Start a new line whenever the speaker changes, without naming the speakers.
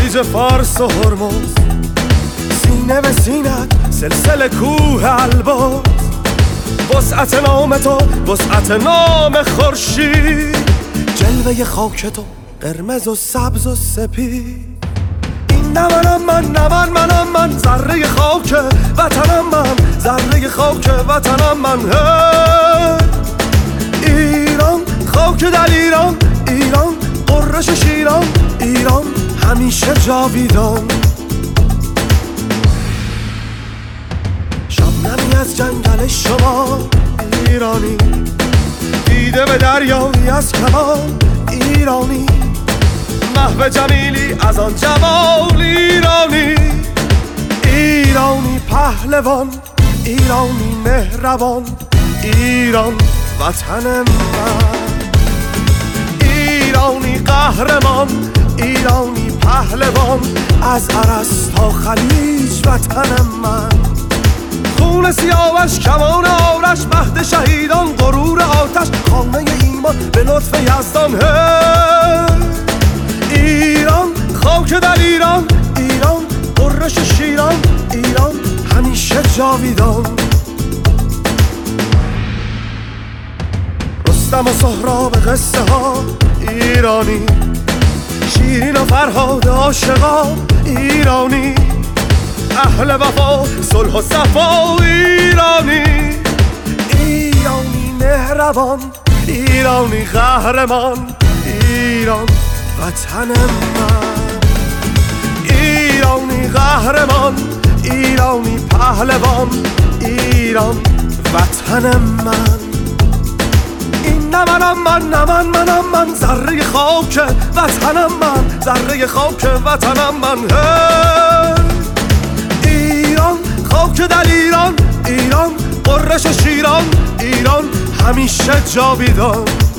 خلیج فارس و هرمز، سینه به سینت سلسله کوه البرز. وسعت نام تو وسعت نام خورشید، جلوه خاک تو قرمز و سبز و سپید. این نه منم من ذره خاک وطنم من، ذره خاک وطنم من. ایران خاک در ایران، ایران قرش شیران، ایران همیشه جاویدان. شبنمی از جنگل شما ایرانی، دیده به دریایی از کمان ایرانی. محو جمیلی از آن جمال ایرانی، ایرانی پهلوان، ایرانی مهربان، ایران وطن من. ایرانی قهرمان، ایرانی پهلوان، از عرس تا خلیج وطن من. خون سیاوش کمان آرش، مهد شهیدان غرور آتش، خانه ایمان به لطف یزدان. ایران خاک در ایران، ایران قرش شیران، ایران همیشه جاویدان. رستم و سهراب قصه ها ایرانی، شیرین و فرهاد عاشقا ایرانی. اهل وفا صلح و صفا ایرانی، ایرانی مهربان، ایرانی قهرمان، ایران وطن من. ایرانی قهرمان، ایرانی پهلوان، ایران وطن من. این نه منم من ذره خاک وطنم من، ذره خاک وطنم من. ایران خاک در ایران، ایران قرش شیران، ایران همیشه جاویدان.